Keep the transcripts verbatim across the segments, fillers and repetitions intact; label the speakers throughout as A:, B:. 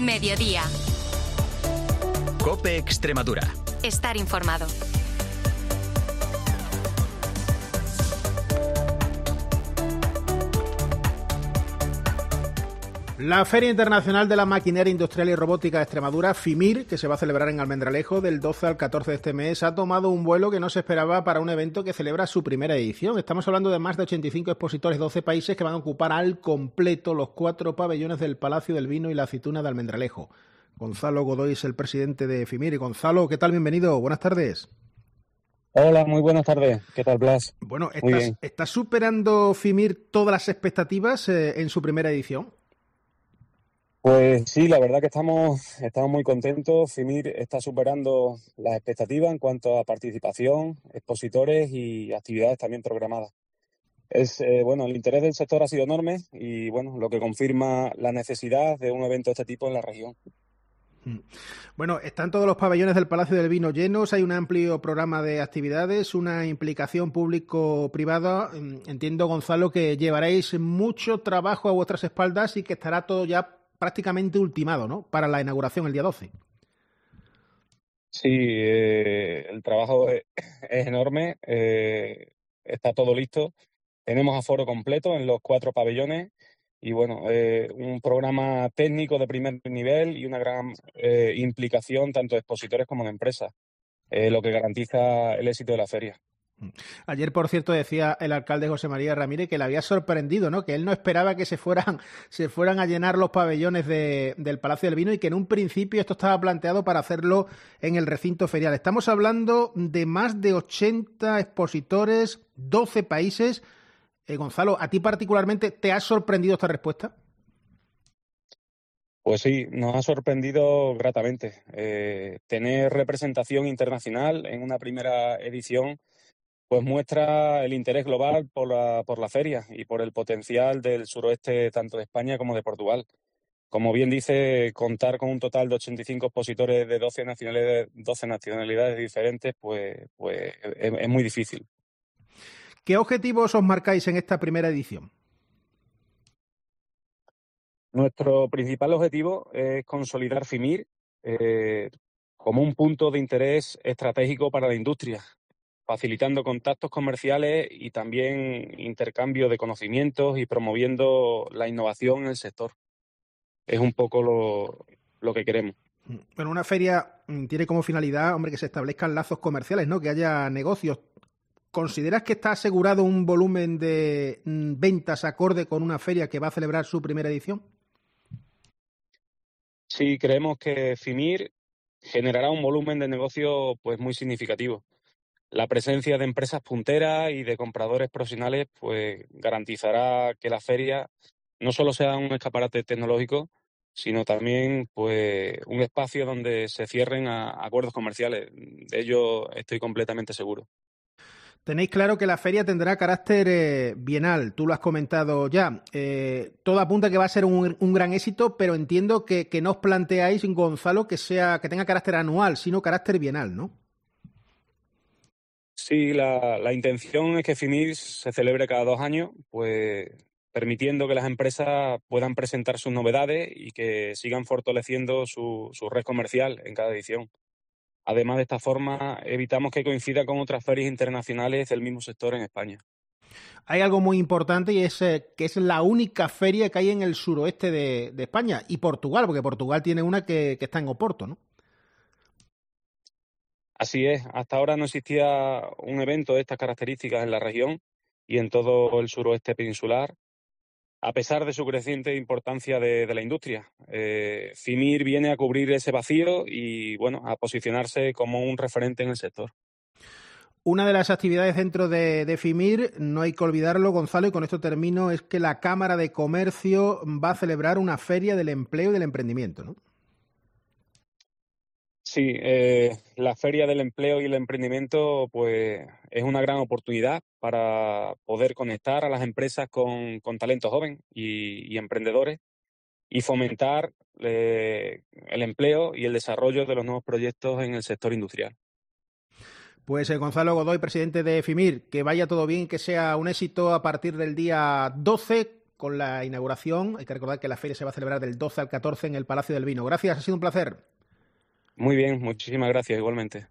A: Mediodía.
B: COPE Extremadura.
A: Estar informado.
C: La Feria Internacional de la Maquinaria Industrial y Robótica de Extremadura, FIMIR, que se va a celebrar en Almendralejo del doce al catorce de este mes, ha tomado un vuelo que no se esperaba para un evento que celebra su primera edición. Estamos hablando de más de ochenta y cinco expositores de doce países que van a ocupar al completo los cuatro pabellones del Palacio del Vino y la Aceituna de Almendralejo. Gonzalo Godoy es el presidente de FIMIR. Gonzalo, ¿qué tal? Bienvenido. Buenas tardes.
D: Hola, muy buenas tardes. ¿Qué tal, Blas?
C: Bueno, ¿estás, ¿estás superando FIMIR todas las expectativas eh, en su primera edición?
D: Pues sí, la verdad que estamos, estamos muy contentos. FIMIR está superando las expectativas en cuanto a participación, expositores y actividades también programadas. Es eh, bueno, el interés del sector ha sido enorme y bueno, lo que confirma la necesidad de un evento de este tipo en la región.
C: Bueno, están todos los pabellones del Palacio del Vino llenos, hay un amplio programa de actividades, una implicación público-privada. Entiendo, Gonzalo, que llevaréis mucho trabajo a vuestras espaldas y que estará todo ya prácticamente ultimado, ¿no?, para la inauguración el día doce.
D: Sí, eh, el trabajo es, es enorme, eh, está todo listo. Tenemos aforo completo en los cuatro pabellones y, bueno, eh, un programa técnico de primer nivel y una gran eh, implicación tanto de expositores como de empresas, eh, lo que garantiza el éxito de la feria.
C: Ayer, por cierto, decía el alcalde José María Ramírez que le había sorprendido, ¿no?, que él no esperaba que se fueran, se fueran a llenar los pabellones de, del Palacio del Vino y que en un principio esto estaba planteado para hacerlo en el recinto ferial. Estamos hablando de más de ochenta expositores, doce países. Eh, Gonzalo, ¿a ti particularmente te ha sorprendido esta respuesta?
D: Pues sí, nos ha sorprendido gratamente. Eh, tener representación internacional en una primera edición pues muestra el interés global por la, por la feria y por el potencial del suroeste tanto de España como de Portugal. Como bien dice, contar con un total de ochenta y cinco expositores de doce nacionalidades, doce nacionalidades diferentes, pues, pues es, es muy difícil.
C: ¿Qué objetivos os marcáis en esta primera edición?
D: Nuestro principal objetivo es consolidar FIMIR eh, como un punto de interés estratégico para la industria, facilitando contactos comerciales y también intercambio de conocimientos y promoviendo la innovación en el sector. Es un poco lo, lo que queremos.
C: Bueno, una feria tiene como finalidad, hombre, que se establezcan lazos comerciales, ¿no?, que haya negocios. ¿Consideras que está asegurado un volumen de ventas acorde con una feria que va a celebrar su primera edición?
D: Sí, creemos que FIMIR generará un volumen de negocio pues muy significativo. La presencia de empresas punteras y de compradores profesionales pues garantizará que la feria no solo sea un escaparate tecnológico, sino también pues un espacio donde se cierren a acuerdos comerciales. De ello estoy completamente seguro.
C: Tenéis claro que la feria tendrá carácter eh, bienal, tú lo has comentado ya. Eh, todo apunta a que va a ser un, un gran éxito, pero entiendo que, que no os planteáis, Gonzalo, que sea que tenga carácter anual, sino carácter bienal, ¿no?
D: Sí, la, la intención es que FIMIR se celebre cada dos años, pues permitiendo que las empresas puedan presentar sus novedades y que sigan fortaleciendo su, su red comercial en cada edición. Además, de esta forma, evitamos que coincida con otras ferias internacionales del mismo sector en España.
C: Hay algo muy importante y es eh, que es la única feria que hay en el suroeste de, de España y Portugal, porque Portugal tiene una que, que está en Oporto, ¿no?
D: Así es, hasta ahora no existía un evento de estas características en la región y en todo el suroeste peninsular, a pesar de su creciente importancia de, de la industria. Eh, FIMIR viene a cubrir ese vacío y, bueno, a posicionarse como un referente en el sector.
C: Una de las actividades dentro de, de FIMIR, no hay que olvidarlo, Gonzalo, y con esto termino, es que la Cámara de Comercio va a celebrar una feria del empleo y del emprendimiento, ¿no?
D: Sí, eh, la Feria del Empleo y el Emprendimiento pues es una gran oportunidad para poder conectar a las empresas con, con talento joven y, y emprendedores y fomentar eh, el empleo y el desarrollo de los nuevos proyectos en el sector industrial.
C: Pues eh, Gonzalo Godoy, presidente de FIMIR, que vaya todo bien, que sea un éxito a partir del día doce. con la inauguración. Hay que recordar que la feria se va a celebrar del doce al catorce en el Palacio del Vino. Gracias, ha sido un placer.
D: Muy bien, muchísimas gracias, igualmente.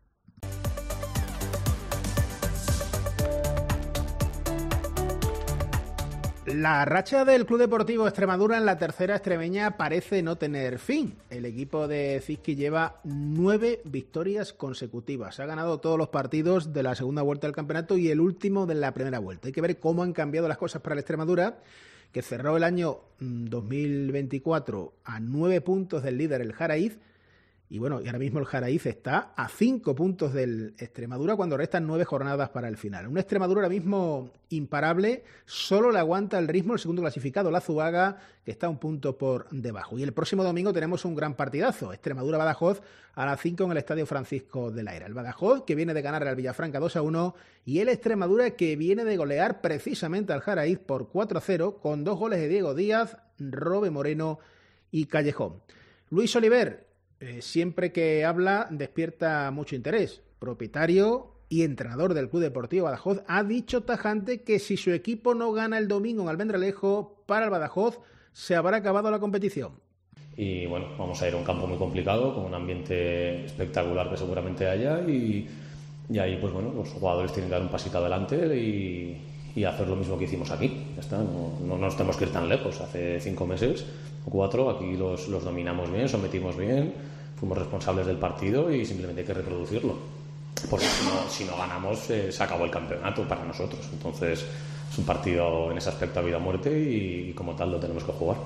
C: La racha del Club Deportivo Extremadura en la tercera extremeña parece no tener fin. El equipo de Cizqui lleva nueve victorias consecutivas. Ha ganado todos los partidos de la segunda vuelta del campeonato y el último de la primera vuelta. Hay que ver cómo han cambiado las cosas para el Extremadura, que cerró el año dos mil veinticuatro a nueve puntos del líder, el Jaraíz. Y bueno, y ahora mismo el Jaraíz está a cinco puntos del Extremadura cuando restan nueve jornadas para el final. Un Extremadura ahora mismo imparable, solo le aguanta el ritmo el segundo clasificado, la Zuaga, que está un punto por debajo. Y el próximo domingo tenemos un gran partidazo, Extremadura-Badajoz a las cinco en el Estadio Francisco de la Era. El Badajoz, que viene de ganar al Villafranca dos a uno, y el Extremadura, que viene de golear precisamente al Jaraíz por cuatro a cero, con dos goles de Diego Díaz, Robe Moreno y Callejón. Luis Oliver, Eh, siempre que habla despierta mucho interés. Propietario y entrenador del Club Deportivo Badajoz, ha dicho tajante que si su equipo no gana el domingo en Almendralejo, para el Badajoz se habrá acabado la competición.
A: Y bueno, vamos a ir a un campo muy complicado, con un ambiente espectacular que seguramente haya, y, y ahí pues bueno, los jugadores tienen que dar un pasito adelante y, y hacer lo mismo que hicimos aquí. Ya está, no, no nos tenemos que ir tan lejos. Hace cinco meses o cuatro aquí los, los dominamos bien, sometimos bien, fuimos responsables del partido y simplemente hay que reproducirlo, porque si no, si no ganamos eh, se acabó el campeonato para nosotros. Entonces es un partido en ese aspecto a vida o muerte y, y como tal lo tenemos que jugar.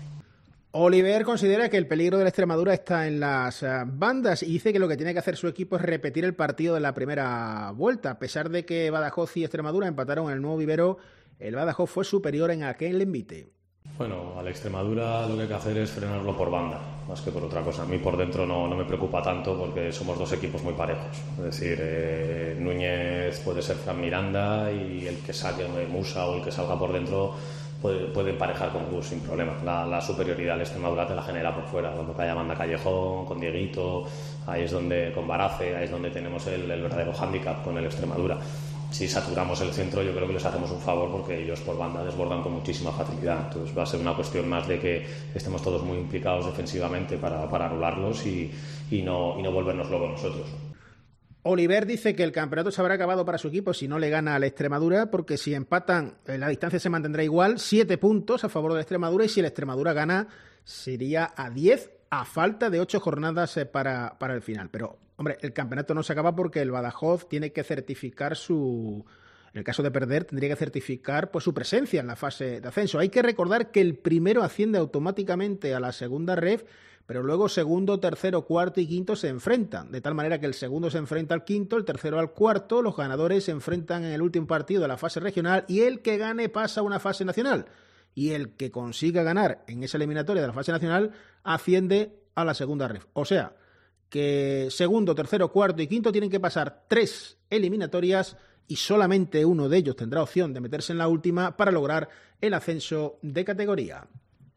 C: Oliver considera que el peligro de la Extremadura está en las uh, bandas y dice que lo que tiene que hacer su equipo es repetir el partido de la primera vuelta. A pesar de que Badajoz y Extremadura empataron en el Nuevo Vivero, el Badajoz fue superior en aquel envite.
A: Bueno, a la Extremadura lo que hay que hacer es frenarlo por banda, más que por otra cosa. A mí por dentro no, no me preocupa tanto porque somos dos equipos muy parejos. Es decir, eh, Núñez puede ser Fran Miranda y el que saque de Musa o el que salga por dentro puede, puede emparejar con Gus sin problema. La, la superioridad de Extremadura te la genera por fuera. Cuando haya banda Callejón, con Dieguito, ahí es donde, con Barace, ahí es donde tenemos el, el verdadero hándicap con el Extremadura. Si saturamos el centro, yo creo que les hacemos un favor porque ellos por banda desbordan con muchísima facilidad. Entonces va a ser una cuestión más de que estemos todos muy implicados defensivamente para, para anularlos y, y, no, y no volvernos locos nosotros.
C: Oliver dice que el campeonato se habrá acabado para su equipo si no le gana a la Extremadura, porque si empatan la distancia se mantendrá igual, siete puntos a favor de la Extremadura, y si la Extremadura gana sería a diez a falta de ocho jornadas para, para el final. Pero hombre, el campeonato no se acaba porque el Badajoz tiene que certificar su... En el caso de perder, tendría que certificar pues, su presencia en la fase de ascenso. Hay que recordar que el primero asciende automáticamente a la segunda ref, pero luego segundo, tercero, cuarto y quinto se enfrentan. De tal manera que el segundo se enfrenta al quinto, el tercero al cuarto, los ganadores se enfrentan en el último partido de la fase regional y el que gane pasa a una fase nacional. Y el que consiga ganar en esa eliminatoria de la fase nacional asciende a la segunda ref. O sea, que segundo, tercero, cuarto y quinto tienen que pasar tres eliminatorias y solamente uno de ellos tendrá opción de meterse en la última para lograr el ascenso de categoría.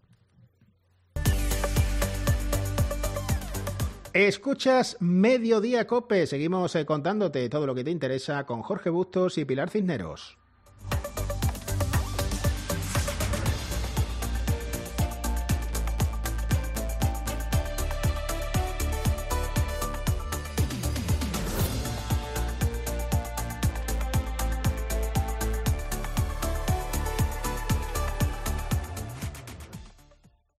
C: Escuchas Mediodía Cope, seguimos contándote todo lo que te interesa con Jorge Bustos y Pilar Cisneros.